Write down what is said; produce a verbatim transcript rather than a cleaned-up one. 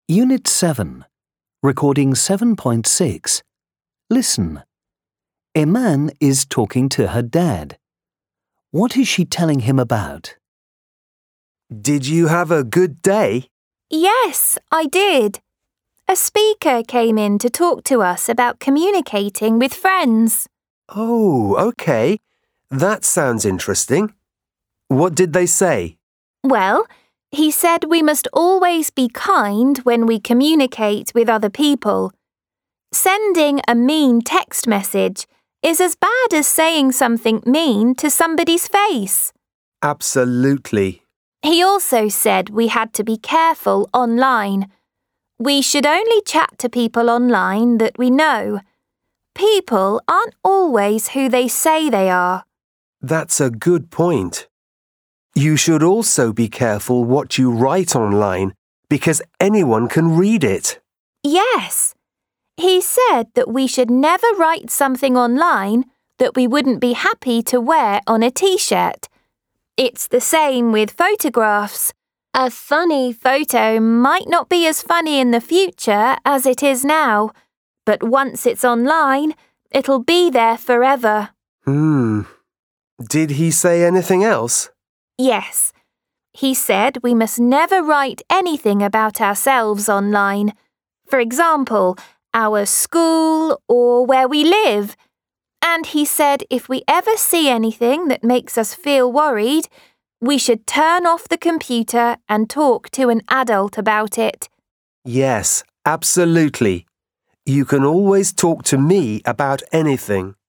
Unit seven, Recording seven point six. Listen. Iman is talking to her dad. What is she telling him about? Did you have a good day? Yes, I did. A speaker came in to talk to us about communicating with friends. Oh, okay. That sounds interesting. What did they say? Well, he said we must always be kind when we communicate with other people. Sending a mean text message is as bad as saying something mean to somebody's face. Absolutely. He also said we had to be careful online. We should only chat to people online that we know. People aren't always who they say they are. That's a good point. You should also be careful what you write online because anyone can read it. Yes. He said that we should never write something online that we wouldn't be happy to wear on a t-shirt. It's the same with photographs. A funny photo might not be as funny in the future as it is now, but once it's online, it'll be there forever. Hmm. Did he say anything else? Yes. He said we must never write anything about ourselves online. For example, our school or where we live. And he said if we ever see anything that makes us feel worried, we should turn off the computer and talk to an adult about it. Yes, absolutely. You can always talk to me about anything.